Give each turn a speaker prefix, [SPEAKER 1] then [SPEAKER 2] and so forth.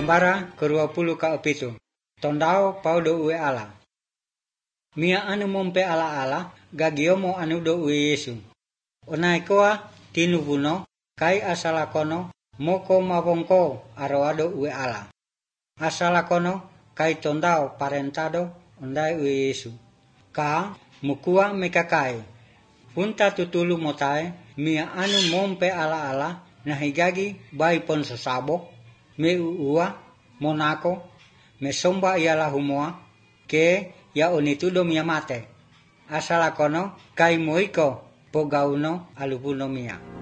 [SPEAKER 1] Gambara ke-20 Tondao paudo ue ala. Mia anu mompe ala gagiomo anu do ue Yesu. Onaikoa tinubuno kai asalakono moko mabongko aroado ue ala. Asalakono kai tondao parentado ondai ue Yesu. Ka mukua mekakai. Punta tutulu motae mia anu mompe ala nahigagi bai pon sasabo me uua monako me somba ialah humoa ke ya onitudo mia mate. Asalakono kai moiko pogauno alupuno mia.